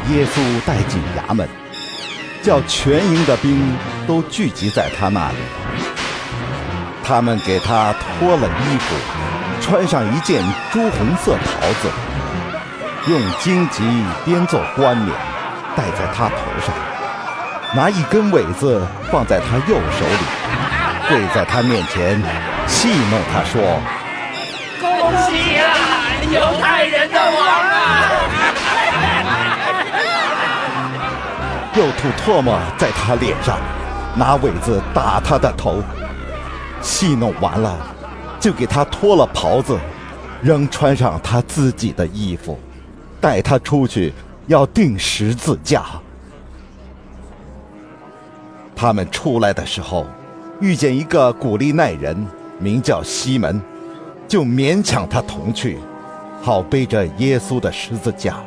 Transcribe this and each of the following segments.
耶稣带进衙门，叫全营的兵都聚集在他那里。他们给他脱了衣服，穿上一件朱红色袍子，用荆棘编作冠冕戴在他头上，拿一根苇子放在他右手里，跪在他面前戏弄他说： 恭喜啊，犹太人的王啊！ 又吐唾沫在他脸上，拿苇子打他的头。戏弄完了，就给他脱了袍子，仍穿上他自己的衣服，带他出去，要钉十字架。他们出来的时候，遇见一个古利奈人，名叫西门，就勉强他同去，好背着耶稣的十字架。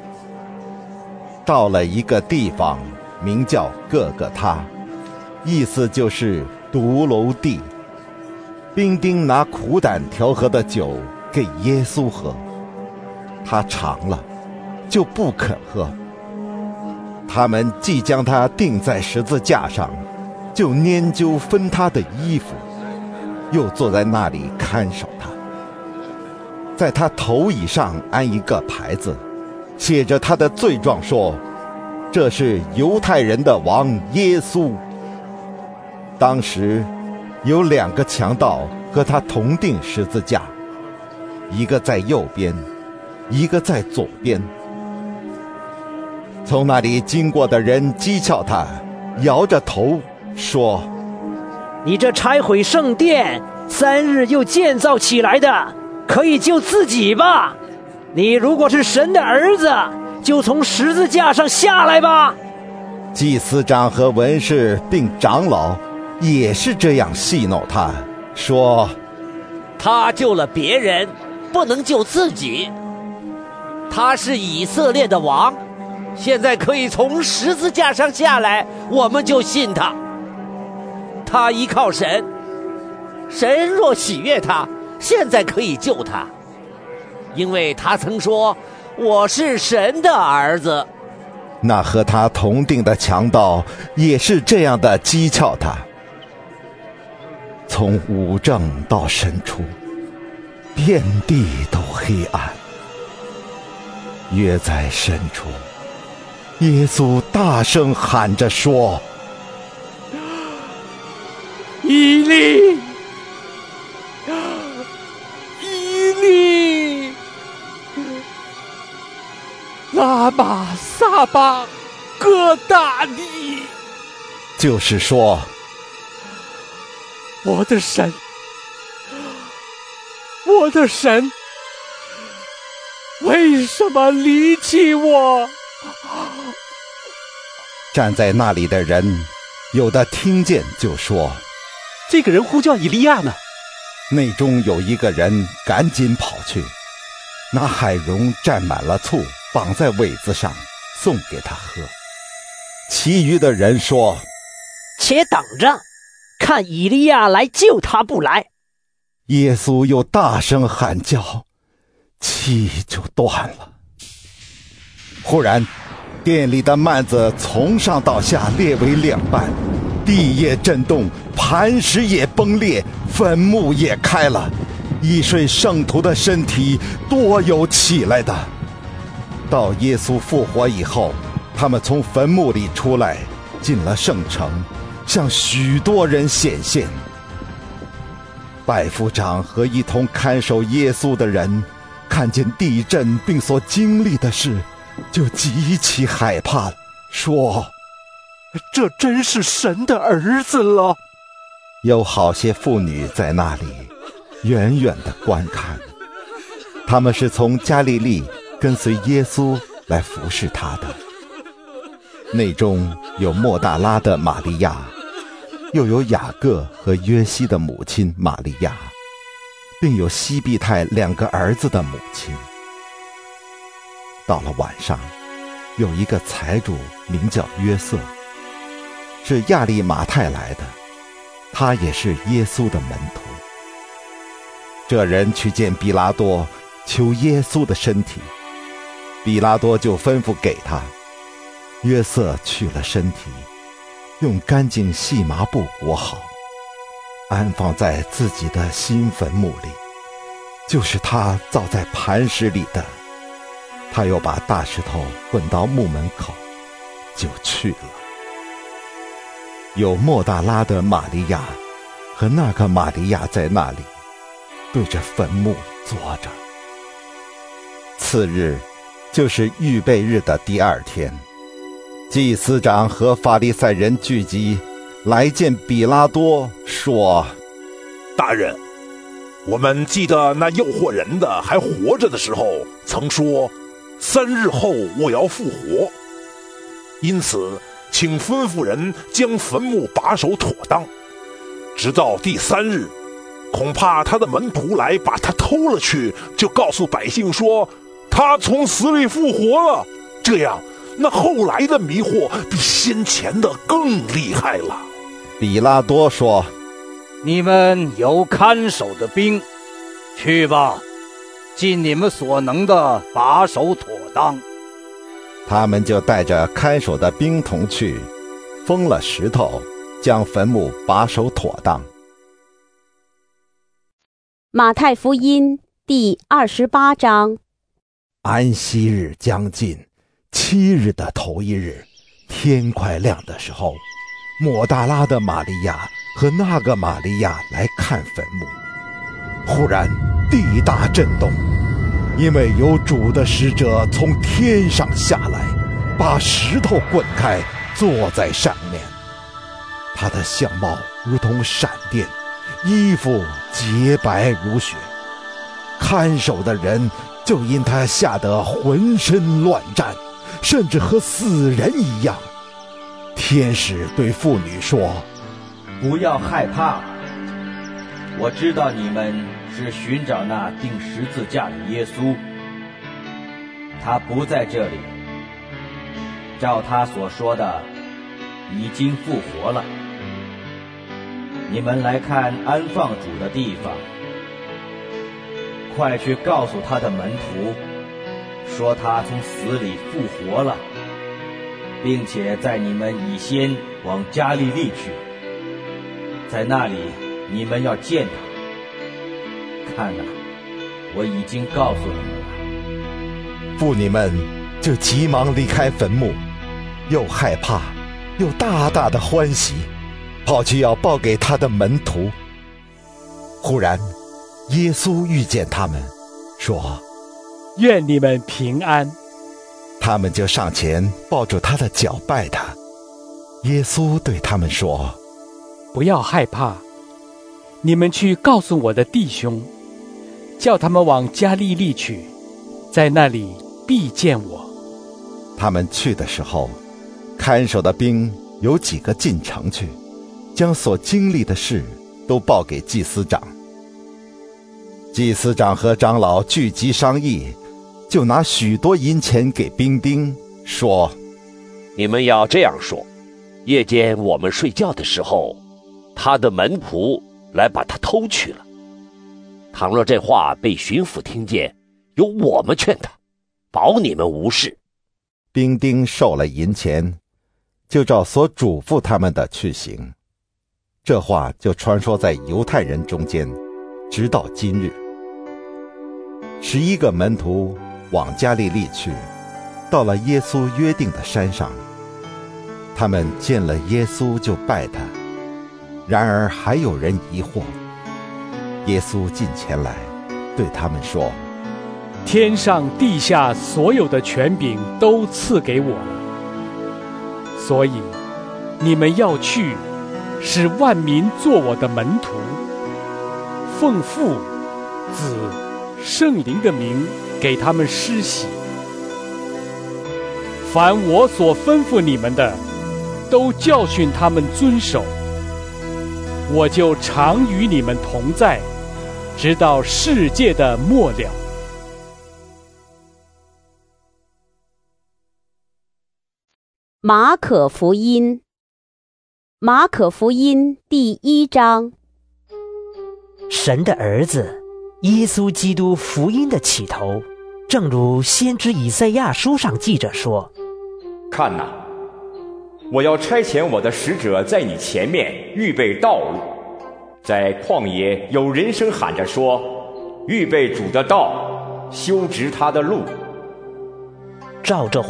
到了一个地方，名叫各个他，意思就是独楼地。兵丁拿苦胆调和的酒给耶稣喝，他尝了，就不肯喝。他们既将他钉在十字架上，就拈阄分他的衣服，又坐在那里看守他。在他头以上安一个牌子，写着他的罪状，说：这是犹太人的王耶稣。当时有2个强盗和他同钉十字架，一个在右边，一个在左边。从那里经过的人讥诮他，摇着头说： 你这拆毁圣殿3日又建造起来的，可以救自己吧？你如果是神的儿子，就从十字架上下来吧。 祭司长和文士并长老也是这样戏弄他，说： 他救了别人，不能救自己。他是以色列的王，现在可以从十字架上下来，我们就信他。他依靠神，神若喜悦他，现在可以救他，因为他曾说：我是神的儿子。 那和他同定的强盗也是这样的讥诮他。从五正到申初，遍地都黑暗。约在申初，耶稣大声喊着说： 以利，以利，拉玛撒巴各大利。 就是说， 我的神，我的神，为什么离弃我？ 站在那里的人有的听见就说： 这个人呼叫以利亚呢。 内中有一个人赶紧跑去，拿海蓉蘸满了醋，绑在苇子上，送给他喝。其余的人说： 且等着，看以利亚来救他不来。 耶稣又大声喊叫，气就断了。忽然殿里的幔子从上到下裂为2半，地也震动，磐石也崩裂，坟墓也开了，一睡圣徒的身体多有起来的。到耶稣复活以后，他们从坟墓里出来，进了圣城，向许多人显现。百夫长和一同看守耶稣的人看见地震并所经历的事，就极其害怕，说： 这真是神的儿子了。 有好些妇女在那里远远地观看，他们是从加利利跟随耶稣来服侍他的。内中有莫大拉的玛利亚，又有雅各和约西的母亲玛利亚，并有西庇太2个儿子的母亲。到了晚上，有一个财主名叫约瑟，是亚利马太来的，他也是耶稣的门徒。这人去见比拉多，求耶稣的身体，比拉多就吩咐给他， 约瑟去了身体，用干净细麻布裹好，安放在自己的新坟墓里，就是他造在磐石里的。他又把大石头滚到墓门口，就去了。有抹大拉的玛利亚和那个玛利亚在那里，对着坟墓坐着。次日，就是预备日的第二天，祭司长和法利赛人聚集，来见比拉多，说： 大人，我们记得那诱惑人的还活着的时候，曾说3日后我要复活，因此请吩咐人将坟墓把守妥当，直到第3日，恐怕他的门徒来把他偷了去，就告诉百姓说他从死里复活了。这样那后来的迷惑比先前的更厉害了。 比拉多说： 你们有看守的兵，去吧，尽你们所能的把守妥当。 他们就带着看守的兵同去，封了石头，将坟墓把守妥当。 马太福音第28章。 安息日将近，7日的头一日，天快亮的时候，抹大拉的玛利亚和那个玛利亚来看坟墓。忽然地大震动，因为有主的使者从天上下来，把石头滚开，坐在上面。他的相貌如同闪电，衣服洁白如雪。看守的人就因他吓得浑身乱颤，甚至和死人一样。天使对妇女说： 不要害怕，我知道你们是寻找那钉十字架的耶稣，他不在这里，照他所说的，已经复活了。你们来看安放主的地方，快去告诉他的门徒，说他从死里复活了，并且在你们以先往加利利去，在那里你们要见他。看哪，我已经告诉你们了。 妇女们就急忙离开坟墓，又害怕又大大的欢喜，跑去要报给他的门徒。忽然耶稣遇见他们，说： 愿你们平安。 他们就上前抱住他的脚拜他。耶稣对他们说： 不要害怕，你们去告诉我的弟兄，叫他们往加利利去，在那里必见我。 他们去的时候，看守的兵有几个进城去，将所经历的事都报给祭司长。祭司长和长老聚集商议，就拿许多银钱给兵丁，说： 你们要这样说，夜间我们睡觉的时候，他的门仆来把他偷去了。倘若这话被巡抚听见，由我们劝他，保你们无事。 兵丁受了银钱，就照所嘱咐他们的去行。这话就传说在犹太人中间，直到今日。11个门徒往加利利去，到了耶稣约定的山上。他们见了耶稣就拜他，然而还有人疑惑。耶稣近前来，对他们说： 天上地下所有的权柄都赐给我了，所以你们要去，使万民做我的门徒，奉父、子、圣灵的名给他们施洗。凡我所吩咐你们的，都教训他们遵守。我就常与你们同在，直到世界的末了。 马可福音，马可福音第1章。 神的儿子耶稣基督福音的起头，正如先知以赛亚书上记着说： 看哪， 我要差遣我的使者在你前面预备道路。在旷野有人声喊着说：预备主的道，修直他的路。 照着